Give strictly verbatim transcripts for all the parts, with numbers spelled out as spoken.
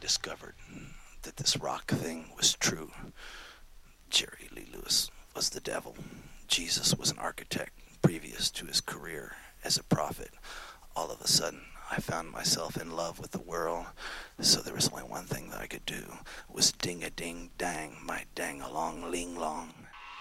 discovered that this rock thing was true. Jerry Lee Lewis was the devil. Jesus was an architect previous to his career as a prophet. All of a sudden, I found myself in love with the world, so there was only one thing that I could do, was ding-a-ding-dang, my dang-along-ling-long.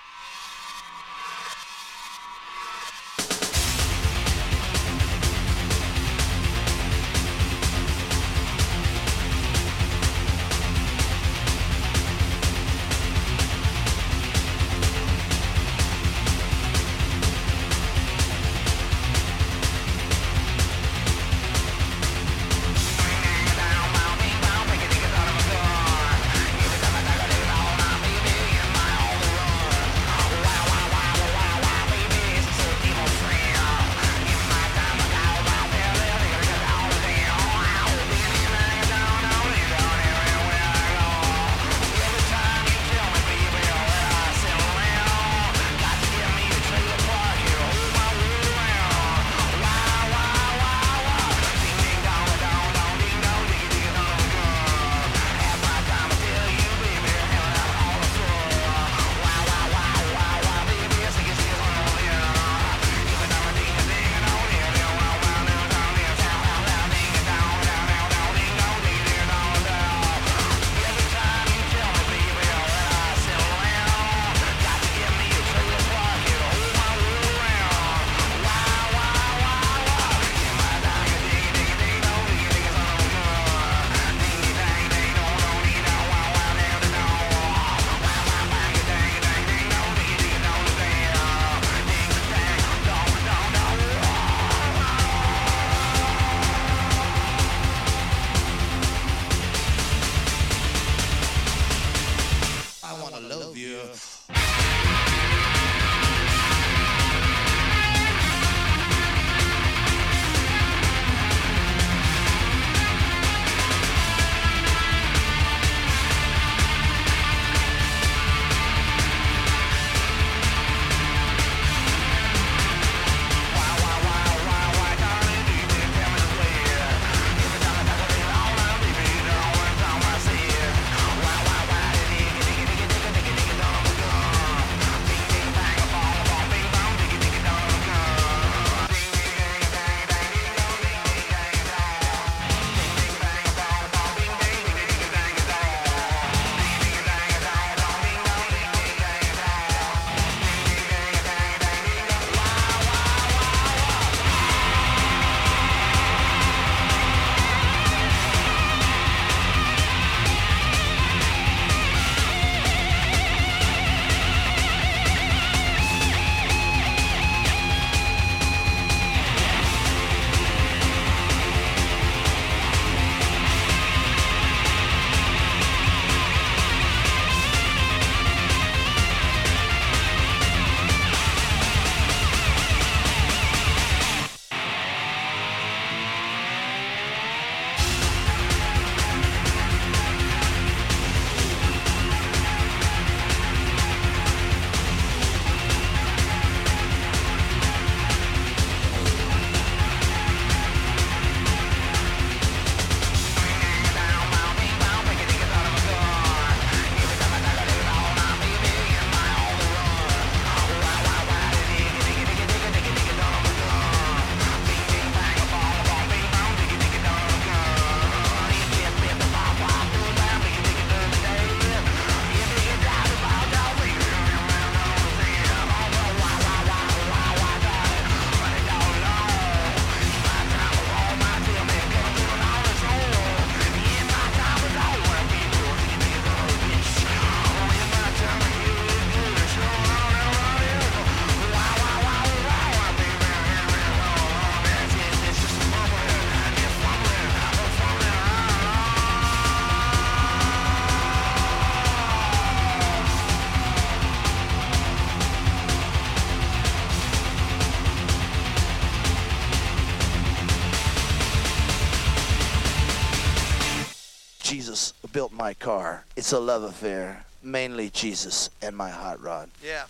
Jesus built my car. It's a love affair, mainly Jesus and my hot rod. Yeah.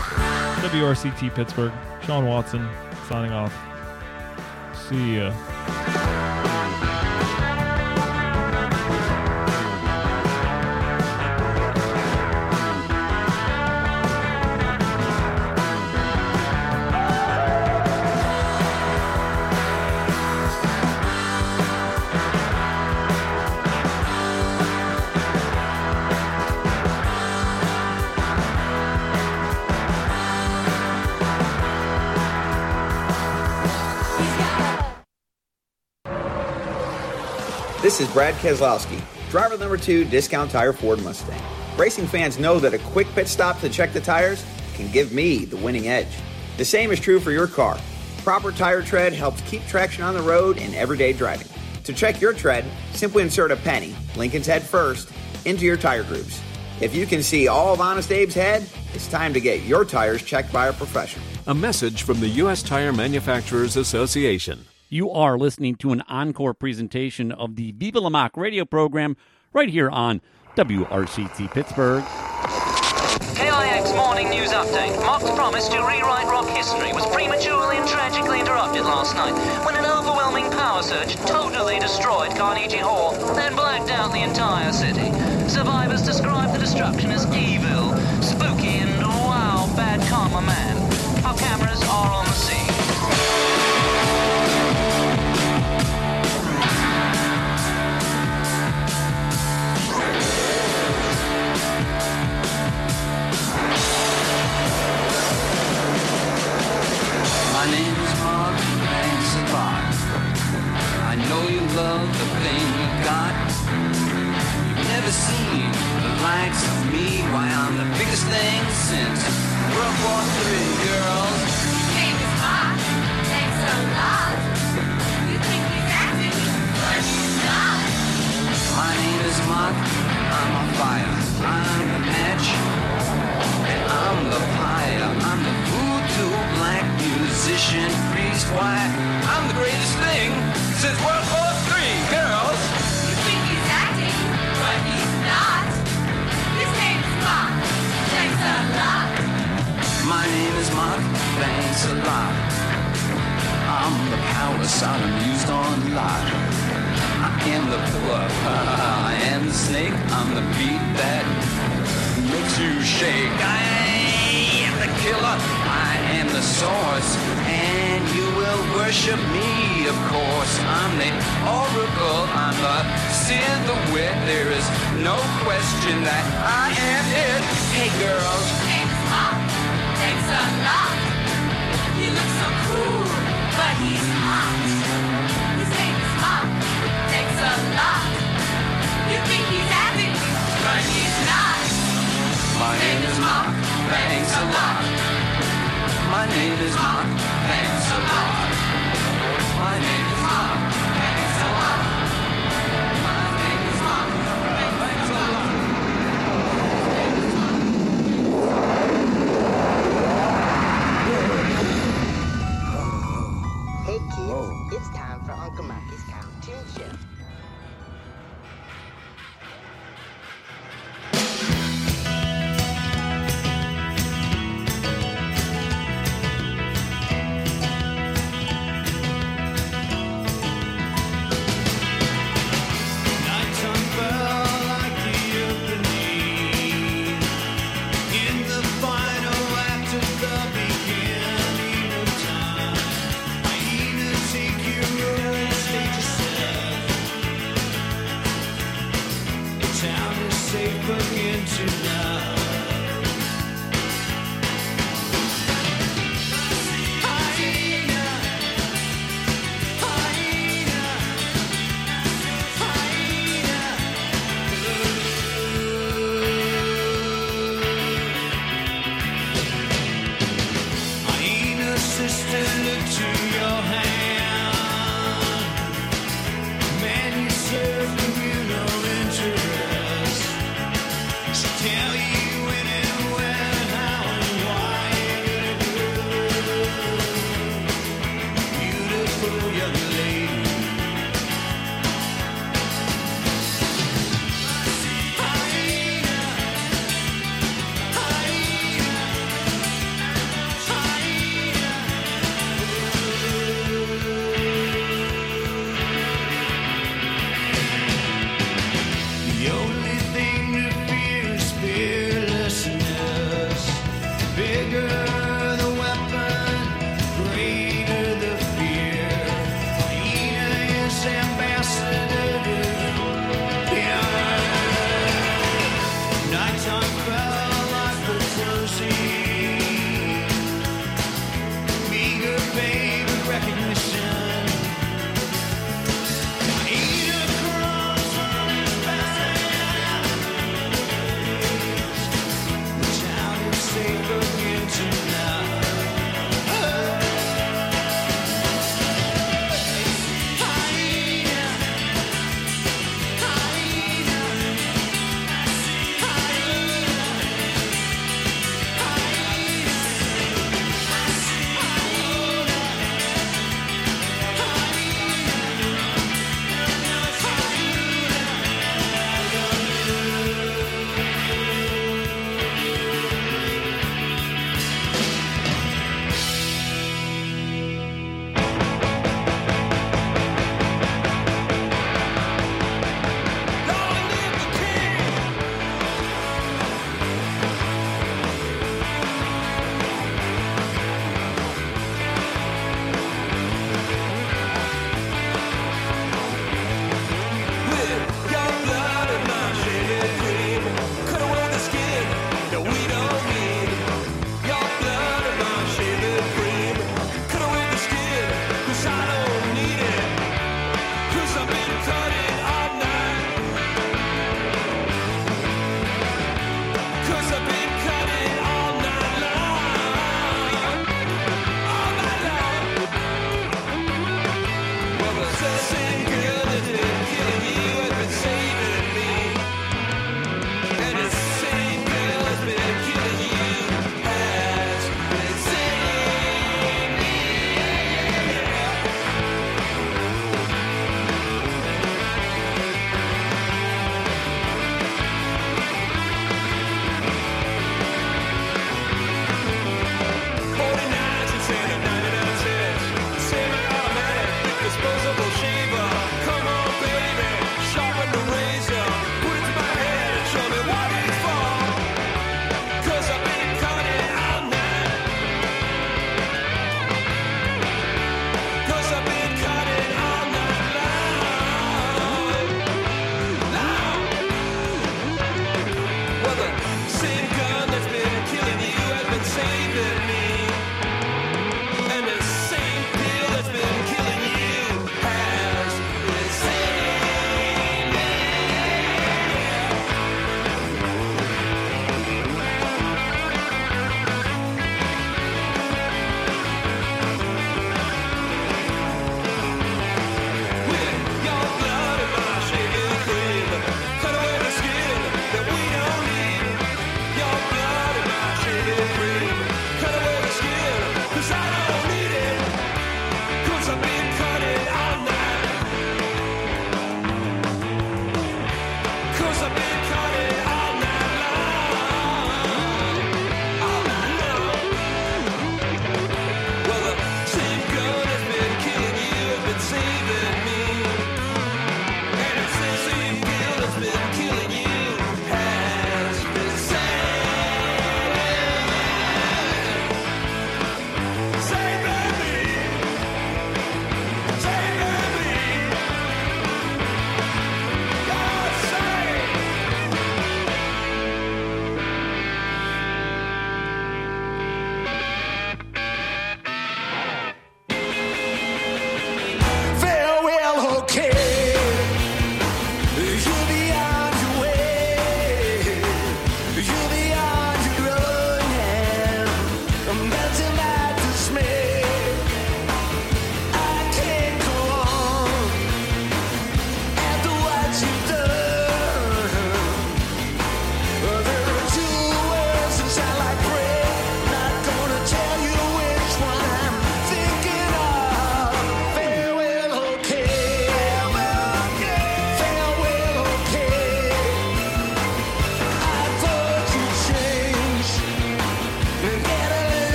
W R C T Pittsburgh, Sean Watson signing off. See ya. This is Brad Keselowski, driver number two, Discount Tire Ford Mustang. Racing fans know that a quick pit stop to check the tires can give me the winning edge. The same is true for your car. Proper tire tread helps keep traction on the road in everyday driving. To check your tread, simply insert a penny, Lincoln's head first, into your tire grooves. If you can see all of Honest Abe's head, it's time to get your tires checked by a professional. A message from the U S Tire Manufacturers Association. You are listening to an encore presentation of the Viva La Mock radio program right here on W R C T Pittsburgh. K I X Morning News Update. Mock's promise to rewrite rock history was prematurely and tragically interrupted last night when an overwhelming power surge totally destroyed Carnegie Hall, then blacked out the entire city. Survivors describe the destruction as evil, spooky, and wow, bad karma man. Our cameras are on the scene. My name is Mark, thanks a lot. I know you love the thing you got. You've never seen the likes of me. Why, I'm the biggest thing since World War Three, girls. Your name is Mark, thanks a lot. You think he's acting, but he's not. My name is Mark, I'm on fire. I'm the match, and I'm the pyre. I'm the voodoo black musician priest. Why, I'm the greatest thing since World War Three, girls. You think he's acting, but he's not. His name is Mark, thanks a lot. My name is Mark, thanks a lot. I'm the power Sodom used on Lot. I am the pillar, I am the snake. I'm the beat that makes you shake. I am the killer, I am the source, and you will worship me, of course. I'm the oracle, I'm the seer, the wit. There is no question that I am it. Hey girls. His name is Mark, thanks a lot. He looks so cool, but he's hot. His name is Mark, thanks a lot. You think he's acting, but he's not. My name is Mark, thanks a lot. My name is Mark, thanks a lot. My name is Mark, thanks a lot. My name is Mark, thanks a lot. Hey kids, it's time for Uncle Mikey's cartoon show. Tell you The only thing to fear is fearlessness. Bigger the weapon, greater the fear. Ina is ambassador to fear. Nighttime fell like the closing. Meager baby recognition. Ina crawls on his back.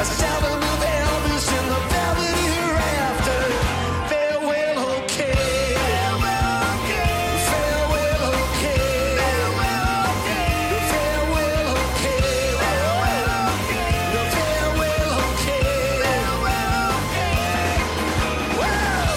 Sound of Elvis in the velvet hereafter. Farewell, okay. Farewell, okay. Farewell, okay. Farewell, okay. Farewell, okay. Farewell, okay. Farewell, okay. Farewell, okay. Whoa!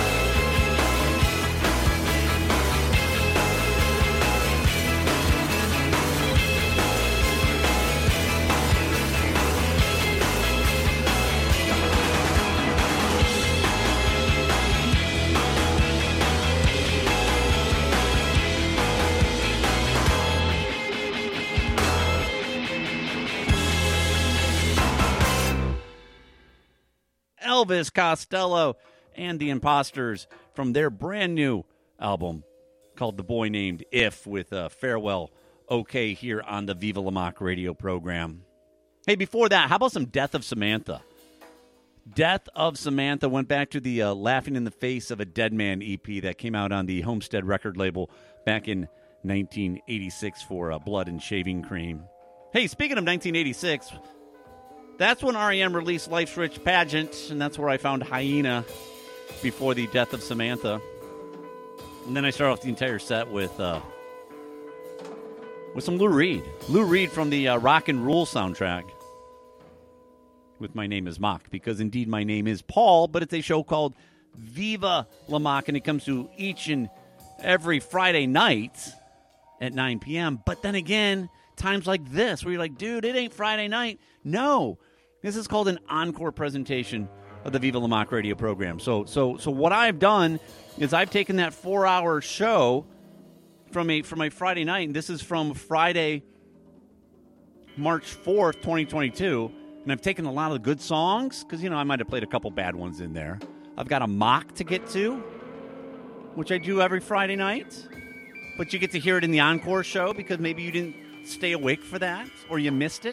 Elvis Costello and the Imposters from their brand new album called The Boy Named If, with uh, Farewell Okay here on the Viva La Mock radio program. Hey, before that, how about some Death of Samantha? Death of Samantha went back to the uh, Laughing in the Face of a Dead Man E P that came out on the Homestead record label back in nineteen eighty-six for uh, Blood and Shaving Cream. Hey, speaking of nineteen eighty-six, that's when R E M released Life's Rich Pageant, and that's where I found Hyena before the Death of Samantha. And then I start off the entire set with uh, with some Lou Reed. Lou Reed from the uh, Rock and Roll soundtrack with My Name is Mock, because indeed my name is Paul, but it's a show called Viva La Mock, and it comes to each and every Friday night at nine p.m. But then again, times like this where you're like, dude, it ain't Friday night. No, this is called an encore presentation of the Viva La Mock radio program. So, so, so what I've done is I've taken that four-hour show from a from a Friday night, and this is from Friday, March fourth, twenty twenty-two, and I've taken a lot of the good songs, because, you know, I might have played a couple bad ones in there. I've got a mock to get to, which I do every Friday night, but you get to hear it in the encore show because maybe you didn't stay awake for that, or you missed it.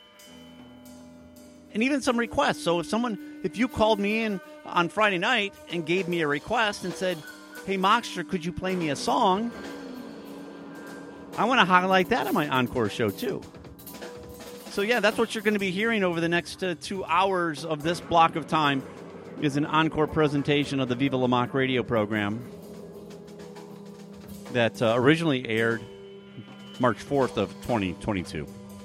And even some requests. So if someone, if you called me in on Friday night and gave me a request and said, hey, Mockster, could you play me a song? I want to highlight that on my encore show, too. So, yeah, that's what you're going to be hearing over the next uh, two hours of this block of time is an encore presentation of the Viva La Mock radio program that uh, originally aired March fourth of twenty twenty-two.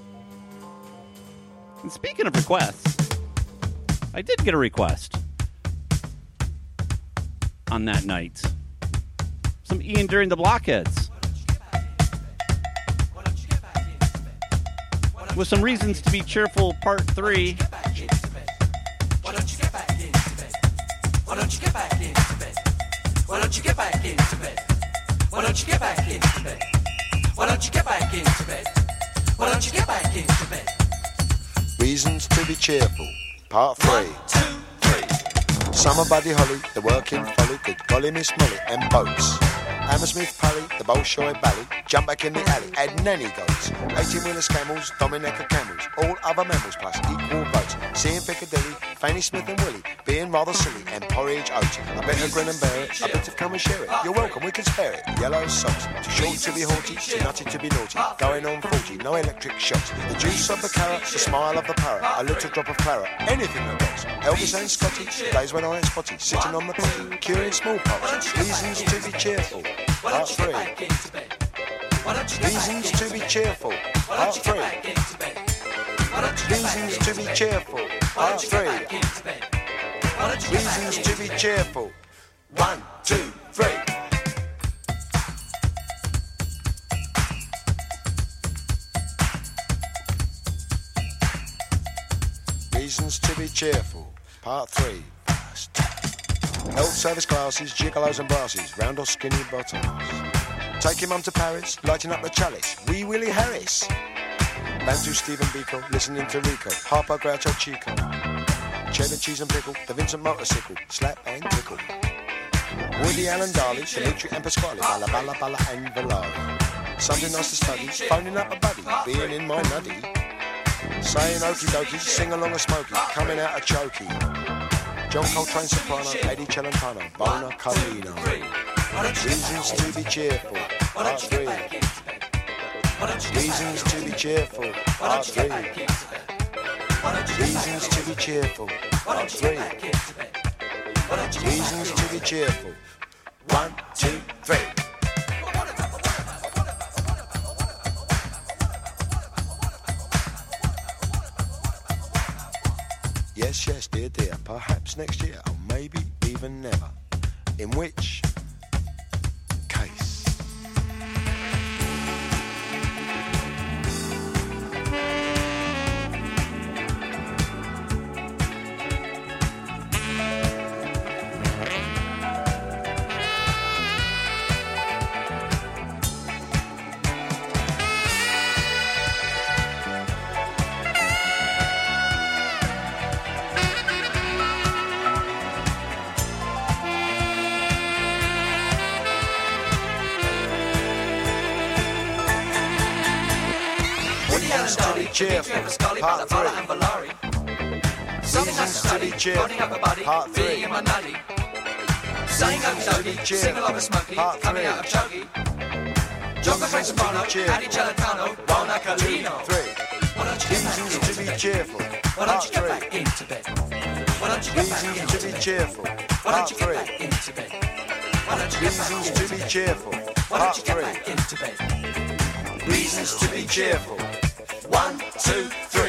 And speaking of requests, I did get a request on that night. Some Ian During the Blockheads. With some Reasons to Be Cheerful, Part three. Why don't you get back into bed? Why don't you get back into bed? Why don't you get back into bed? Why don't you get back into bed? Why don't you get back into bed? Why don't you get back into bed? Reasons to be cheerful, part three. One, two, three. Summer Buddy Holly, the working folly, good golly Miss Molly, and boats. Hammersmith Pally, the Bolshoi Bally, jump back in the alley, add nanny goats. eighteen-wheeler camels, Dominica camels, all other mammals plus equal votes. Seeing Piccadilly, Fanny Smith and Willie, being rather silly, and porridge oats. I better grin and bear it, I better come and share it. You're welcome, we can spare it. Yellow socks, too short to be haughty, too nutty to be naughty. Going on forty, no electric shocks. The juice of the carrot, the smile of the parrot, a little drop of claret, anything that works. Elvis and Scotty, days when I ain't spotty, sitting on the potty, curing smallpox. Reasons to be cheerful. Part three. Reasons to be cheerful. Part three. Reasons to be cheerful. Part three. Reasons to be cheerful. One, two, three. Reasons to be cheerful. Part three. First. Health service classes, gigolos and brasses, round or skinny bottoms. Taking mum to Paris, lighting up the chalice, Wee Willie Harris. Bantu Stephen Biko, listening to Rico, Harpo Groucho Chico. Cheddar cheese and pickle, the Vincent motorcycle, slap and tickle. Woody Allen Darley, Dimitri and Pasquale, Balla Balla Balla and Valari. Something nice to study, phoning up a buddy, being in my nutty. Saying okie dokie, sing along a smoky, coming out a chokey. John Coltrane soprano, Eddie Celentano, Bona Carlino. Reasons to be cheerful, part three. Reasons to be cheerful, part three. Reasons to be cheerful. Part three. Reasons to be cheerful. One, two, three. Yes, yes, dear, dear. Perhaps next year, or maybe even never. In which case. Cheerful, part three. Reasons to be cheerful, part three. Saying okey-dokey, sing along with Smokey, coming out of Chokey. Jogger Frank Soprano, Addy Gelatano, Ron Acalino. Three. Reasons to be cheerful, Why don't you get part back three. into bed? Why don't you get back Reasons into to be bed? cheerful, Why part don't you get three. back into bed? Why don't you get back Reasons into to be bed? cheerful, Why part don't you get three. back into bed? Reasons to be cheerful. One, two, three.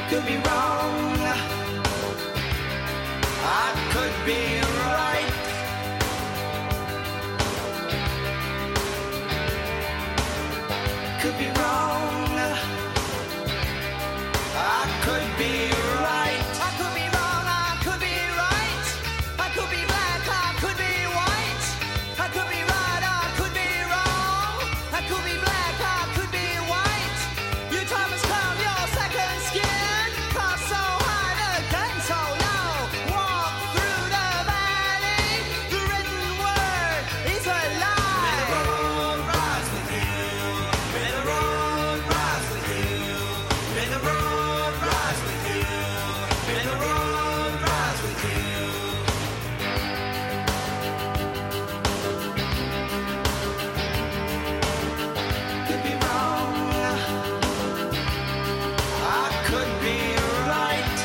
could be wrong. I could be right. Could be wrong. I could be right. I could be wrong. I could be right. I could be black. I could be white. I could be right. I could be wrong. I could be black. I could be white. Your time has come. Your second skin. Cross so high, the gun so low. Walk through the valley. The written word is a lie. May the road rise with you. May the road rise with you. May the road rise with you. May the road rise with you. Could be wrong. I could be right.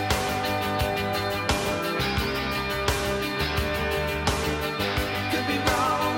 Could be wrong.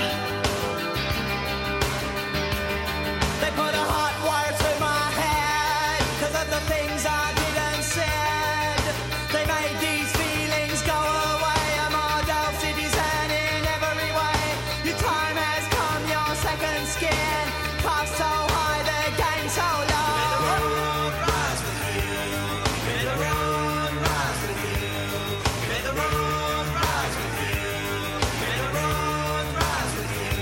They put a hot wire through my head 'cause of the things I didn't said. They made these feelings go away. I'm all down cities and in every way. Your time has come, your second skin. Cost so high, the game so low. May the road rise with you. May the road rise with you. May the road rise with you. May the road rise with you.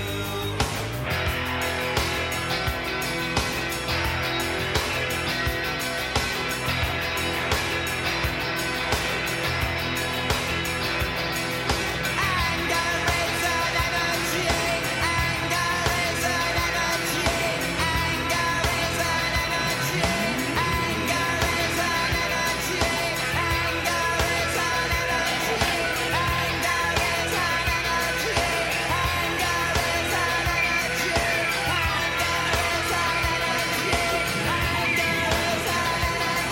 Anger is an energy. Anger is an energy. Anger is an energy. Anger is an energy. Anger is an energy. Anger is an energy. Anger is an energy. Anger is an energy. Anger is an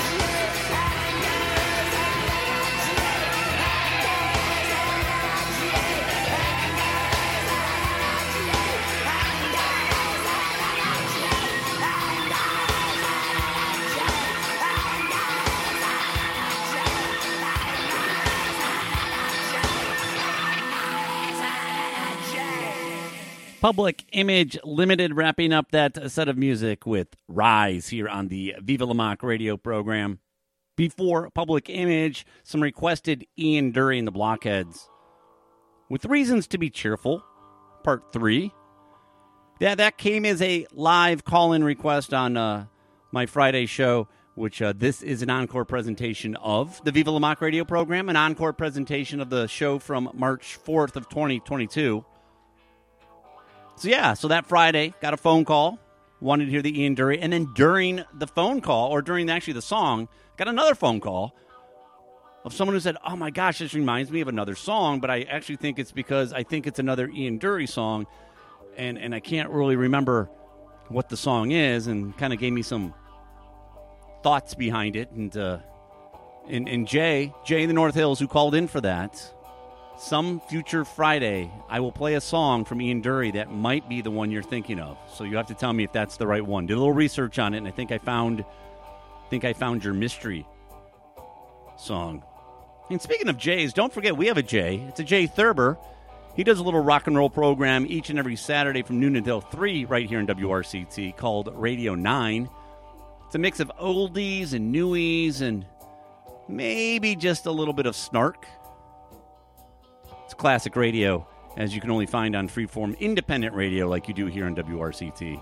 Public Image Limited wrapping up that set of music with Rise here on the Viva La Mock radio program. Before Public Image, some requested Ian Dury and the Blockheads with Reasons to be Cheerful, Part three. Yeah, that came as a live call-in request on uh, my Friday show, which uh, this is an encore presentation of the Viva La Mock radio program, an encore presentation of the show from March fourth of twenty twenty-two. So yeah, so that Friday, got a phone call, wanted to hear the Ian Dury, and then during the phone call, or during actually the song, got another phone call of someone who said, oh my gosh, this reminds me of another song, but I actually think it's because I think it's another Ian Dury song, and, and I can't really remember what the song is, and kind of gave me some thoughts behind it, and, uh, and, and Jay, Jay in the North Hills, who called in for that, some future Friday, I will play a song from Ian Dury that might be the one you're thinking of. So you have to tell me if that's the right one. Did a little research on it, and I think I found, think I found your mystery song. And speaking of Jays, don't forget we have a Jay. It's a Jay Thurber. He does a little rock and roll program each and every Saturday from noon until three right here in W R C T called Radio nine. It's a mix of oldies and newies and maybe just a little bit of snark. It's classic radio, as you can only find on freeform independent radio like you do here on W R C T.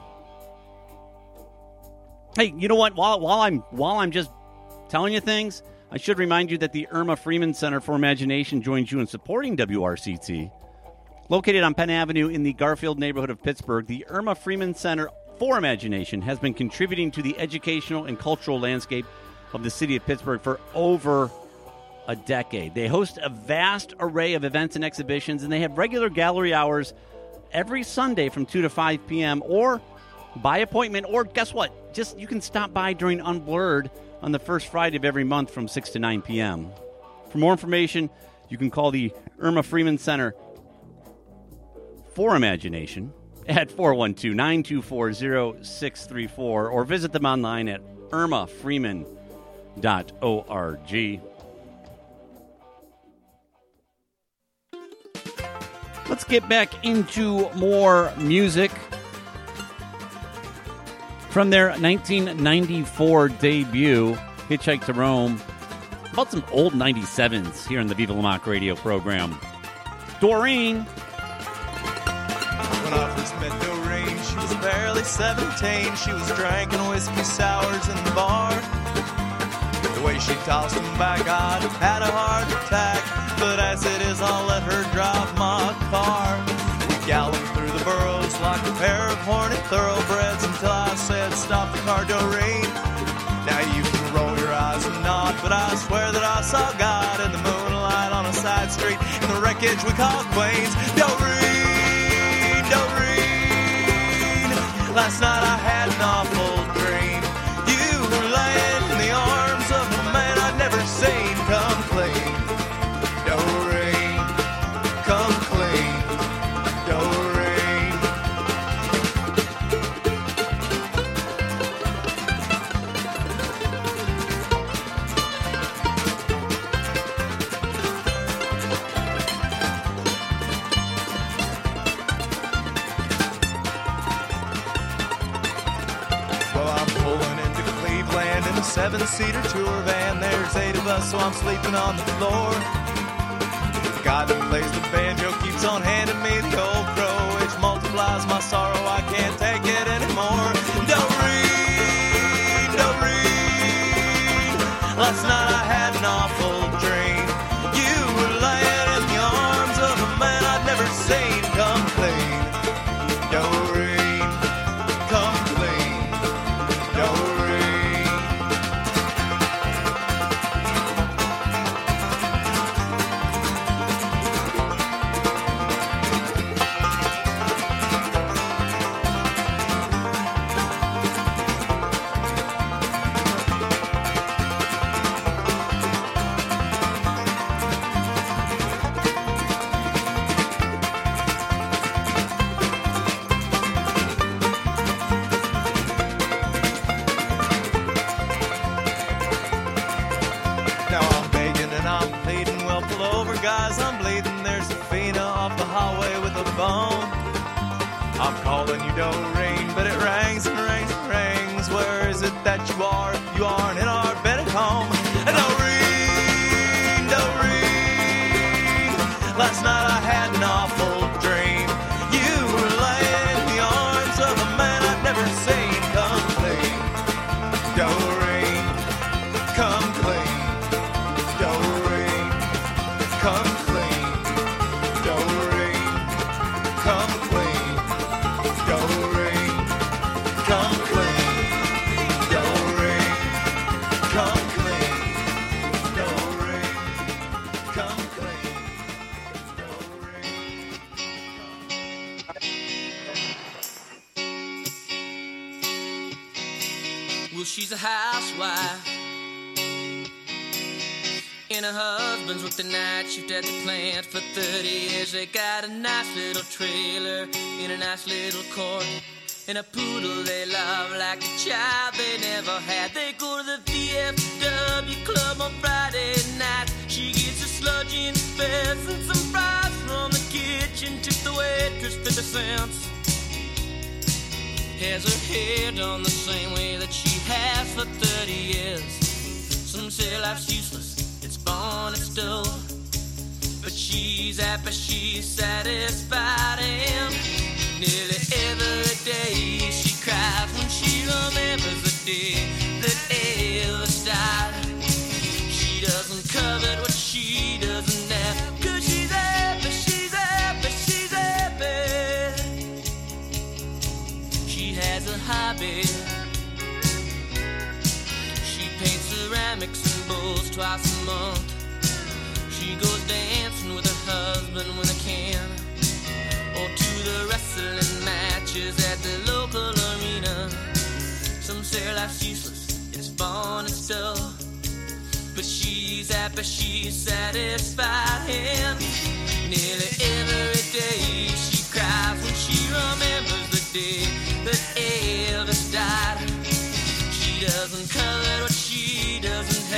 Hey, you know what? While while I'm while I'm just telling you things, I should remind you that the Irma Freeman Center for Imagination joins you in supporting W R C T. Located on Penn Avenue in the Garfield neighborhood of Pittsburgh, the Irma Freeman Center for Imagination has been contributing to the educational and cultural landscape of the city of Pittsburgh for over a decade. They host a vast array of events and exhibitions, and they have regular gallery hours every Sunday from two to five p.m. or by appointment, or guess what? Just you can stop by during Unblurred on the first Friday of every month from six to nine p.m. For more information, you can call the Irma Freeman Center for Imagination at four one two, nine two four, zero six three four or visit them online at irma freeman dot org. Let's get back into more music. From their nineteen ninety-four debut, Hitchhike to Rome, about some old ninety-sevens here in the Viva La Mock radio program. Doreen. When I first met Doreen, she was barely seventeen. She was drinking whiskey sours in the bar. The way she tossed them back, I'd have had a heart attack. But as it is, I'll let her drive my car. We galloped through the boroughs like a pair of horny thoroughbreds until I said, stop the car, Doreen. Now you can roll your eyes and nod, but I swear that I saw God in the moonlight on a side street in the wreckage we call Queens. Doreen, Doreen, last night I had an awful dream. You were laying in the arms of a man I'd never seen come clean. Doreen, come clean. Doreen. Well, I'm pulling into Cleveland in a seven-seater tour van. There's eight of us, so I'm sleeping on the floor. The guy that plays the banjo keeps on handing me the old crow, which multiplies my sorrow. I can't take it anymore. Doreen, Doreen, last night I had an awful dream. You were laying in the arms of a man I'd never seen come clean. Doreen, come clean. Doreen. Now I'm begging and I'm pleading, well, pull over, guys, I'm bleeding. There's a Fina off the highway with a bone. I'm calling you Doreen, but it rings and rings and rings. Where is it that you are if you aren't in our bed at home? Doreen, Doreen, last night I had an awful dream. You were laying in the arms of a man I'd never seen come clean. Doreen, come clean. Doreen, come clean. Doreen, come clean. Doreen, come clean. Doreen, come clean. Doreen, come clean. Well, she's a housewife, and her husband's worked the night shift at the plant for thirty years. They got a nice little trailer in a nice little court, and a poodle they love like a child they never had. They go to the V F W club on Friday night. She gets a sludgy fest and some fries from the kitchen. Tip the waitress fifty cents. Has her hair done the same way that she has for thirty years. Some say life's useless, it's born, it's dull, but she's happy, she's satisfied, and nearly every day she cries when she remembers the day that Elvis died. She doesn't covet what she doesn't have, 'cause she's happy, she's happy, she's happy. She has a hobby. She paints ceramics and bowls twice a month. She goes dancing with her husband when they can, or to the wrestling matches at the local arena. Some say life's useless, it's born, it's dull, but she's happy, she's satisfied, and nearly every day she cries when she remembers the day that Elvis died. She doesn't covet what she doesn't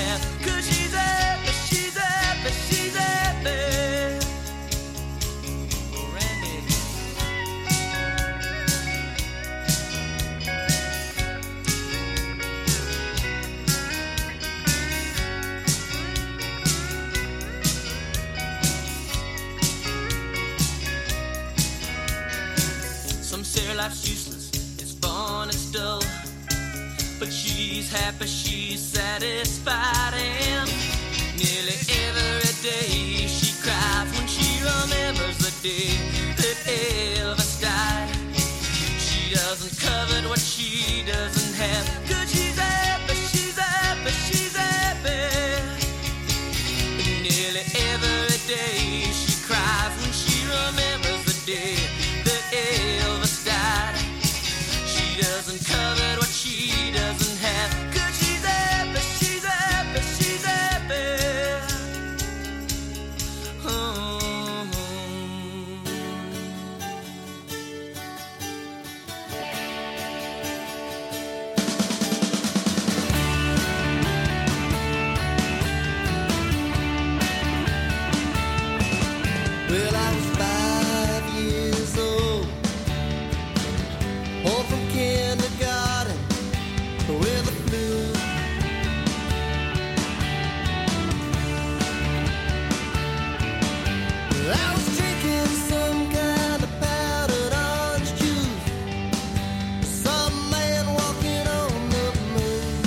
life's useless, it's fun, it's dull. But she's happy, she's satisfied, and nearly every day she cries when she remembers the day that Elvis died. She doesn't covet what she doesn't have, 'cause she's happy, she's happy, she's happy. And nearly every day she cries when she remembers the day that Elvis died. She doesn't covet what she doesn't have, 'cause she's happy, she's happy, she's happy. Oh. Well, I was five years old, home from kindergarten with a flu. Well, I was drinking some kind of powdered orange juice. Saw a man walking on the moon.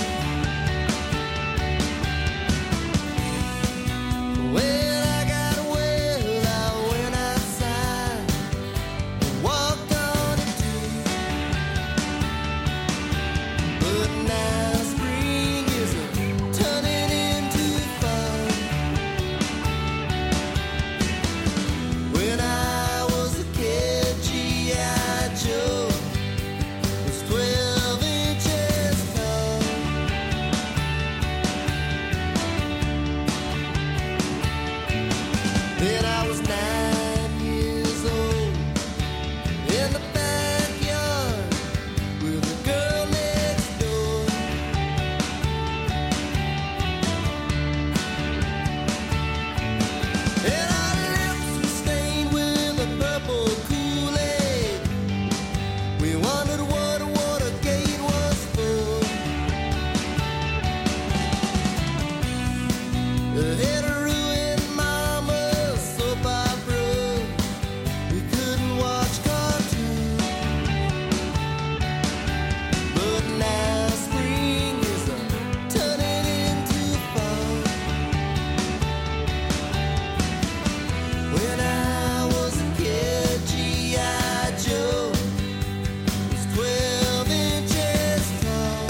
Well, I got well, I went outside and walked on it too. But now spring is turning into fall. When I was a kid, G I Joe was twelve inches tall. Then I was nine years old, in the backyard with a girl next door. And our lips were stained with a purple Kool-Aid. We wondered what Watergate was for. It ruined Mama's soap opera. We couldn't watch cartoons. But now spring is turning into fall. When I was a kid, G I Joe was twelve inches tall.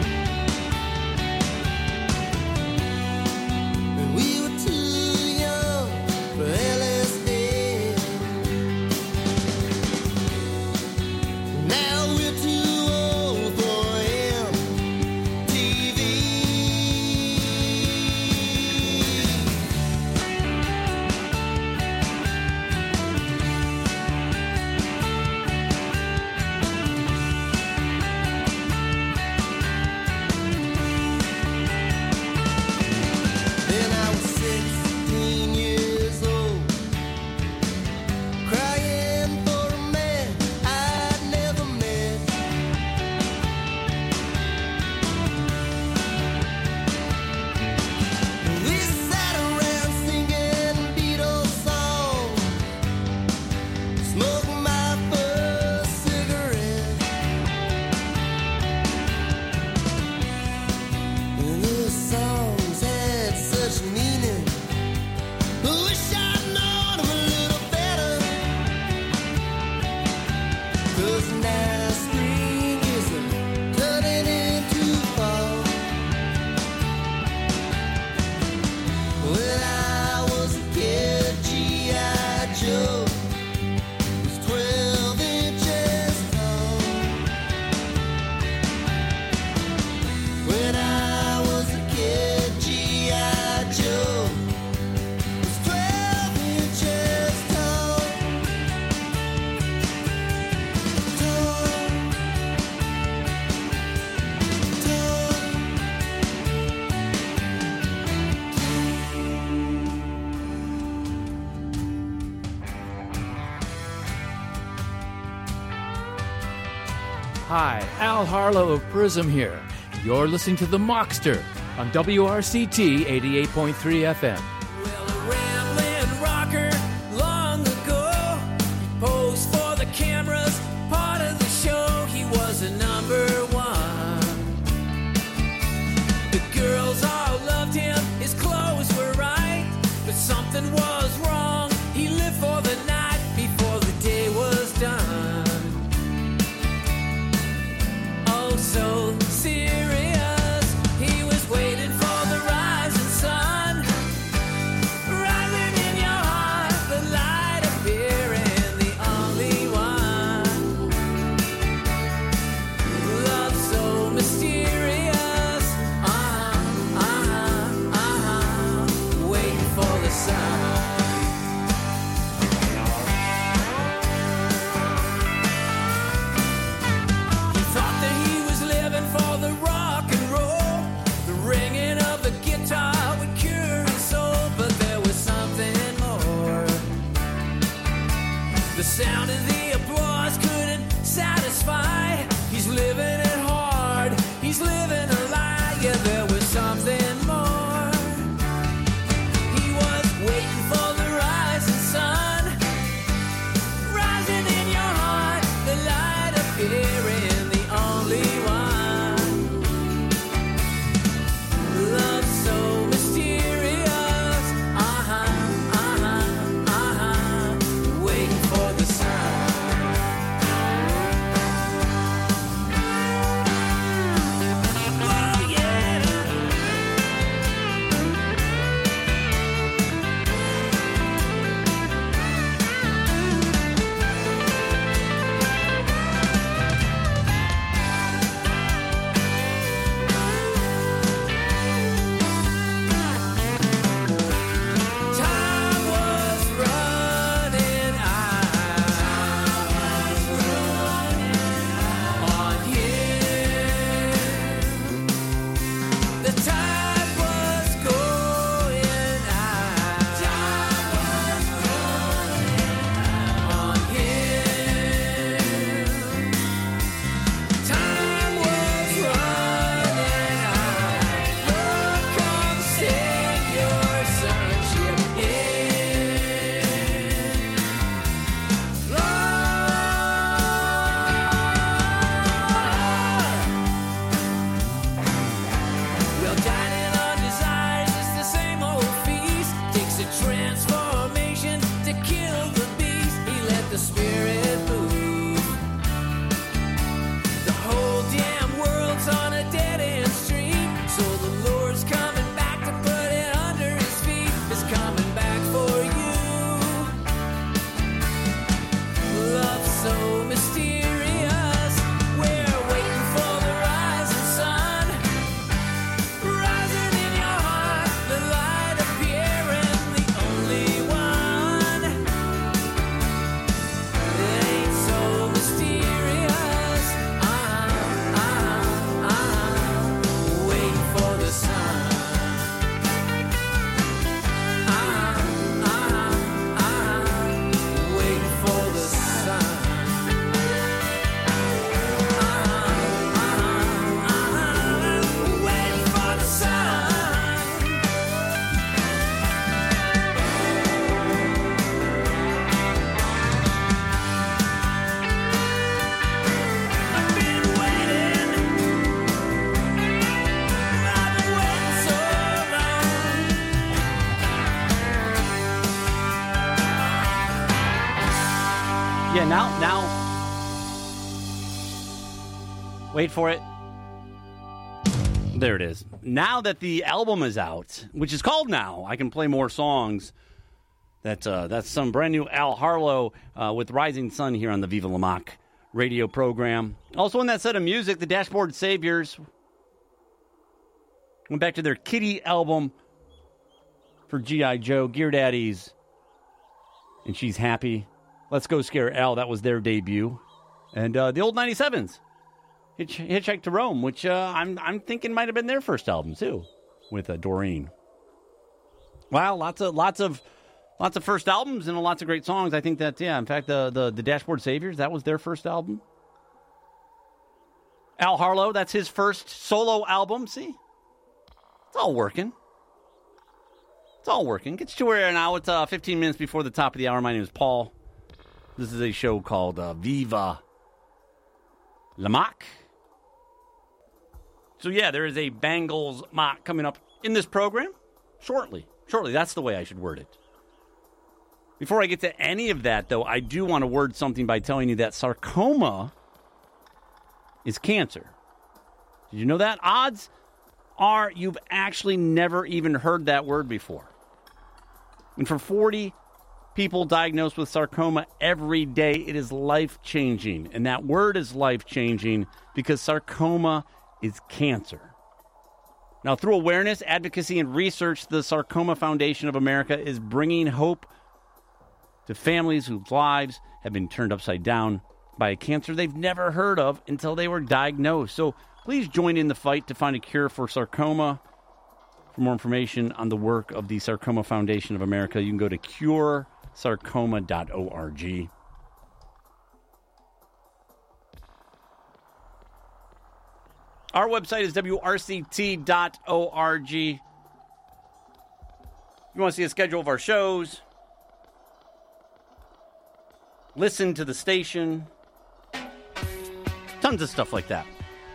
And we were too young for L S D. Now we're too old for M T V. Then I was sixteen years old, crying for a man I'd never met. We sat around singing Beatles songs, smoking my first cigarette. And those songs had such meaning. I wish I'd known them a little better. 'Cause now spring is turning into fall. When I was a kid, G I Joe was twelve inches tall. When I was a kid, G I Joe was twelve inches tall. Tall. Hi, Al Harlow of Prism here. You're listening to The Mockster on W R C T eighty-eight point three F M. Rambling rocker long ago, he posed for the cameras, part of the show. And now, now, wait for it. There it is. Now that the album is out, which is called Now, I can play more songs. That, uh, that's some brand new Al Harlow uh, with Rising Sun here on the Viva La Mock radio program. Also in that set of music, the Dashboard Saviors went back to their Kitty album for G I. Joe, Gear Daddies, and She's Happy. Let's Go Scare Al, that was their debut. And uh, the old ninety-sevens, Hitch, Hitchhike to Rome, which uh, I'm I'm thinking might have been their first album too, with uh, Doreen. Wow, lots of lots of lots of first albums and lots of great songs. I think that yeah, in fact, the the, the Dashboard Saviors, that was their first album. Al Harlow, that's his first solo album. See, it's all working. It's all working. Gets to where now. It's uh, fifteen minutes before the top of the hour. My name is Paul. This is a show called uh, Viva La Mock. So, yeah, there is a Bangles mock coming up in this program shortly. Shortly, that's the way I should word it. Before I get to any of that, though, I do want to word something by telling you that sarcoma is cancer. Did you know that? Odds are you've actually never even heard that word before. And for forty people diagnosed with sarcoma every day, it is life-changing. And that word is life-changing because sarcoma is cancer. Now, through awareness, advocacy, and research, the Sarcoma Foundation of America is bringing hope to families whose lives have been turned upside down by a cancer they've never heard of until they were diagnosed. So please join in the fight to find a cure for sarcoma. For more information on the work of the Sarcoma Foundation of America, you can go to cure sarcoma dot org. Our website is W R C T dot org. You want to see a schedule of our shows, listen to the station, tons of stuff like that.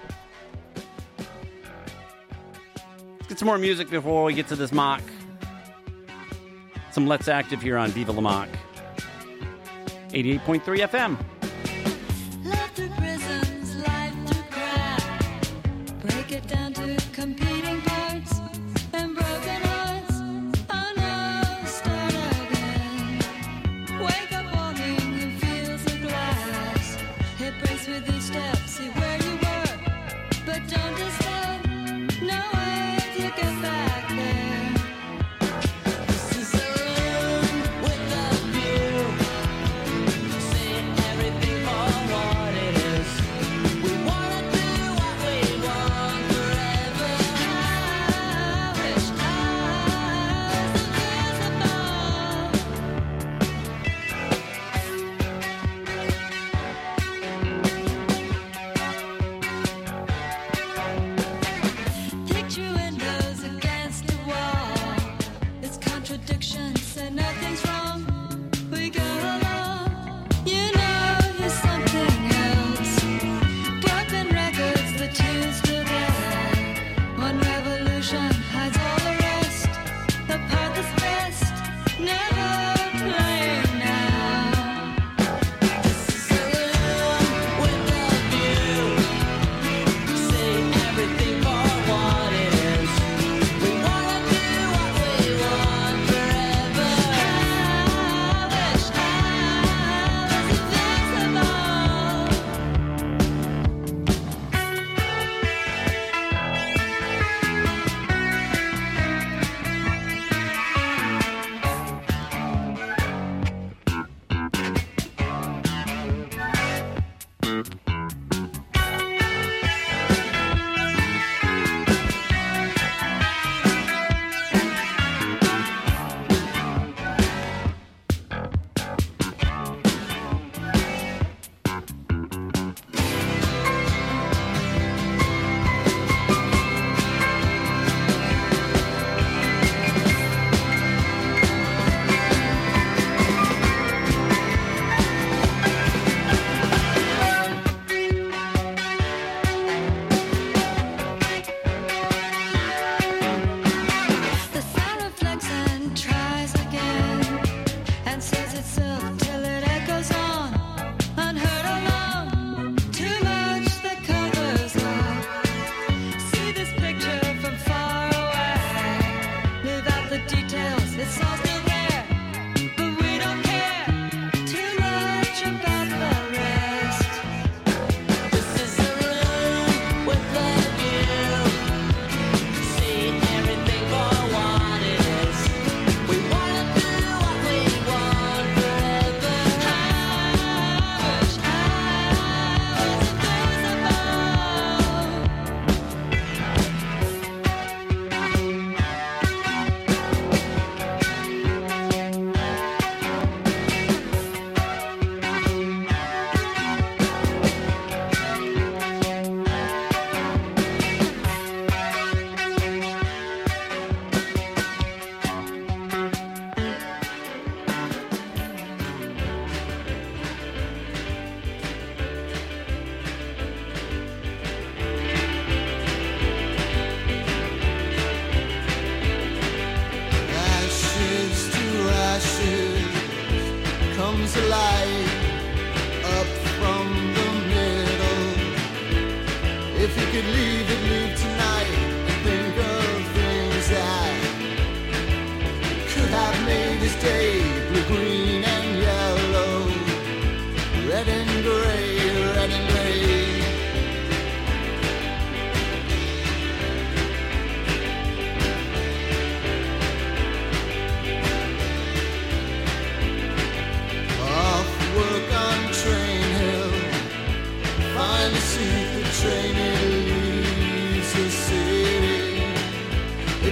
Let's get some more music before we get to this mock. Some Let's Active here on Viva La Mock. eighty-eight point three F M. Love through prisons, life through crime. Break it down to competing parts and broken hearts. Oh no, start again. Wake up walking and feels the glass. Hip race with each step, see where you were, but don't disturb. No way to get back there.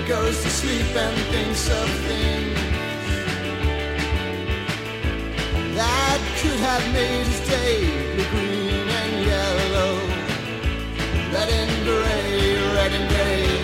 goes to sleep and thinks of things that could have made his day blue, green and yellow, red and gray, red and gray.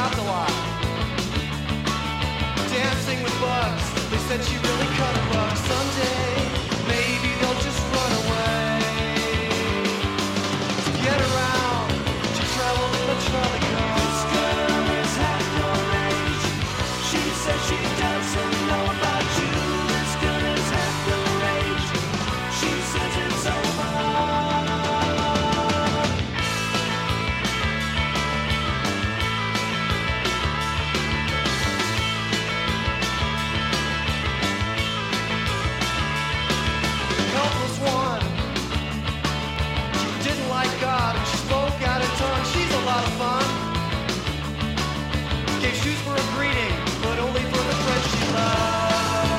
laughed a lot. Dancing with bugs, they said she really cut a rug. Someday, maybe they'll just run away. To get around, she traveled in a trolley car. This girl is half your age. She said she doesn't know about you. This girl is half your age. She says it's over. Helpless one. She didn't like God and she spoke out of tongue. She's a lot of fun. Gave shoes for a greeting, but only for the friends she loved.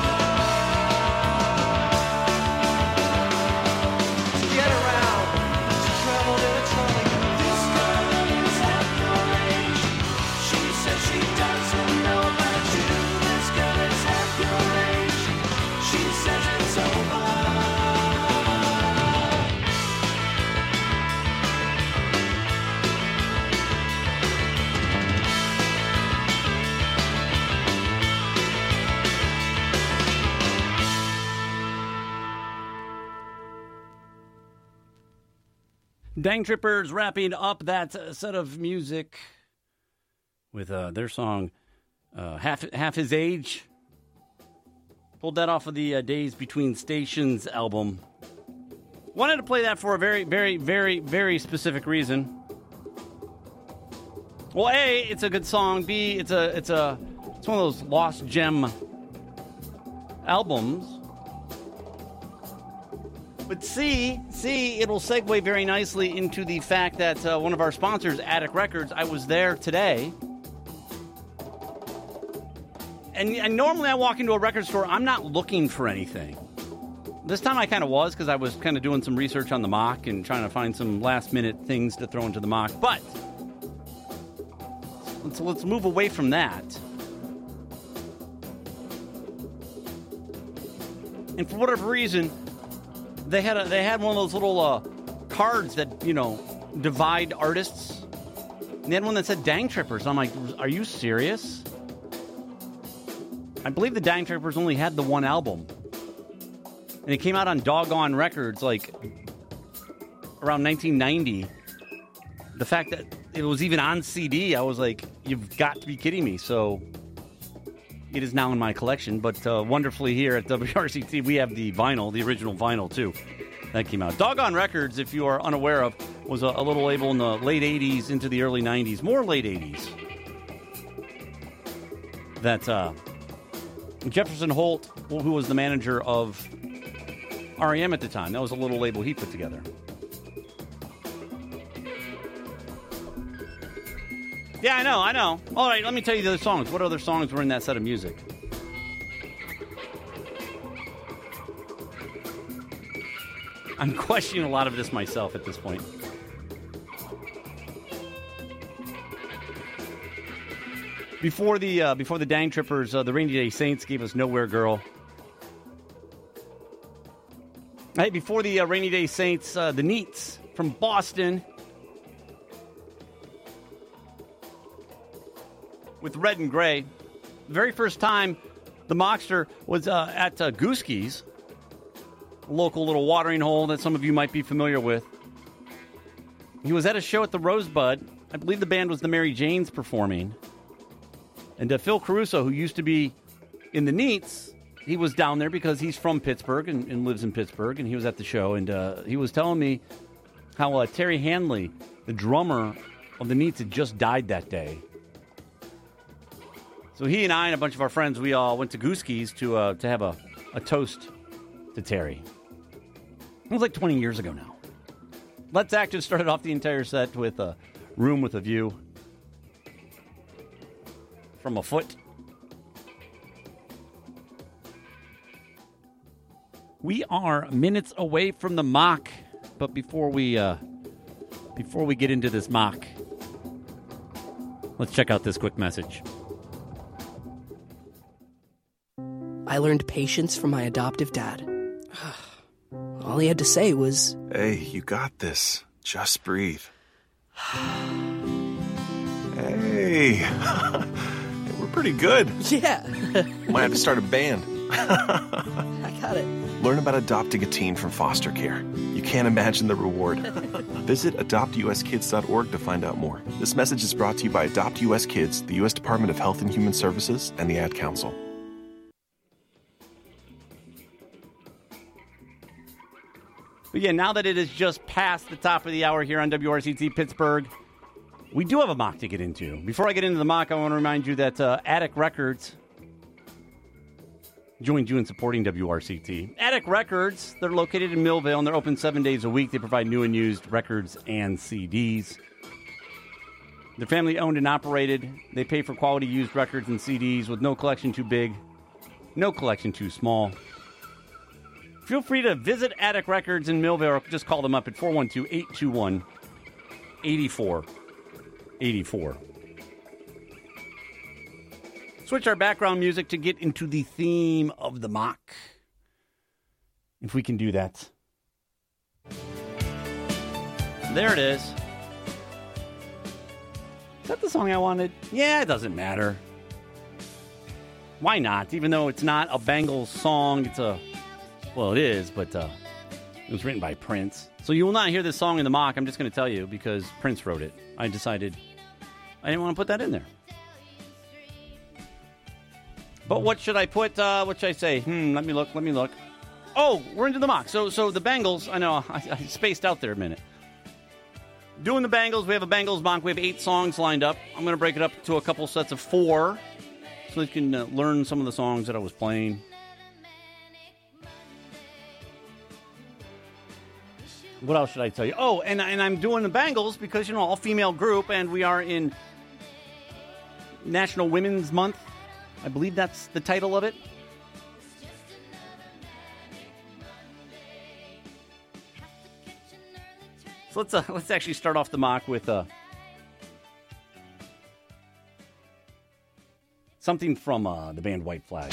To get around, she traveled in a trolley car. This girl is half your age. She says she doesn't know about you. This girl is half your age. She says it's over. Dang Trippers wrapping up that uh, set of music with uh, their song uh, Half Half His Age. Pulled that off of the uh, Days Between Stations album. Wanted to play that for a very, very, very, very specific reason. Well, A, it's a good song. B, it's a it's a it's one of those lost gem albums. But C, C, it'll segue very nicely into the fact that uh, one of our sponsors, Attic Records, I was there today. And, and normally I walk into a record store, I'm not looking for anything. This time I kind of was, because I was kind of doing some research on the mock and trying to find some last-minute things to throw into the mock. But let's, let's move away from that. And for whatever reason, They had a, they had one of those little uh, cards that, you know, divide artists. And they had one that said Dang Trippers. I'm like, are you serious? I believe the Dang Trippers only had the one album. And it came out on Doggone Records, like, around nineteen ninety. The fact that it was even on C D, I was like, you've got to be kidding me. So it is now in my collection, but uh, wonderfully here at W R C T, we have the vinyl, the original vinyl, too. That came out. Doggone Records, if you are unaware of, was a, a little label in the late eighties into the early nineties, more late eighties. That uh, Jefferson Holt, who was the manager of R E M at the time, that was a little label he put together. Yeah, I know, I know. All right, let me tell you the other songs. What other songs were in that set of music? I'm questioning a lot of this myself at this point. Before the uh, before the Dang Trippers, uh, the Rainy Day Saints gave us Nowhere Girl. Hey, before the uh, Rainy Day Saints, uh, the Neats from Boston with Red and Gray. The very first time the Mockster was uh, at uh, Gooski's, a local little watering hole that some of you might be familiar with. He was at a show at the Rosebud. I believe the band was the Mary Janes performing. And uh, Phil Caruso, who used to be in the Neats, he was down there because he's from Pittsburgh and, and lives in Pittsburgh, and he was at the show. And uh, he was telling me how uh, Terry Hanley, the drummer of the Neats, had just died that day. So he and I and a bunch of our friends, we all went to Gooski's to uh, to have a, a toast to Terry. It was like twenty years ago now. Let's Active started off the entire set with a Room with a View from a Foot. We are minutes away from the mock, but before we uh, before we get into this mock, let's check out this quick message. I learned patience from my adoptive dad. All he had to say was, "Hey, you got this. Just breathe." Hey, Hey, we're pretty good. Yeah. Might have to start a band. I got it. Learn about adopting a teen from foster care. You can't imagine the reward. Visit adopt u s kids dot org to find out more. This message is brought to you by Adopt U S Kids, the U S Department of Health and Human Services, and the Ad Council. But yeah, now that it is just past the top of the hour here on W R C T Pittsburgh, we do have a mock to get into. Before I get into the mock, I want to remind you that uh, Attic Records joined you in supporting W R C T. Attic Records, they're located in Millvale, and they're open seven days a week. They provide new and used records and C Ds. They're family-owned and operated. They pay for quality used records and C Ds with no collection too big, no collection too small. Feel free to visit Attic Records in Millvale or just call them up at four one two, eight two one, eight four eight four. Switch our background music to get into the theme of the mock. If we can do that. There it is. Is that the song I wanted? Yeah, it doesn't matter. Why not? Even though it's not a Bangles song, it's a... Well, it is, but uh, it was written by Prince. So you will not hear this song in the mock. I'm just going to tell you because Prince wrote it. I decided I didn't want to put that in there. But what should I put? Uh, what should I say? Hmm, let me look, let me look. Oh, we're into the mock. So so the Bangles, I know, I, I spaced out there a minute. Doing the Bangles, we have a Bangles mock. We have eight songs lined up. I'm going to break it up to a couple sets of four so you can uh, learn some of the songs that I was playing. What else should I tell you? Oh, and, and I'm doing the Bangles because, you know, all-female group, and we are in National Women's Month. I believe that's the title of it. So let's uh, let's actually start off the mock with uh, something from uh, the band White Flag.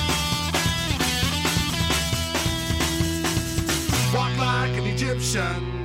Egyptian.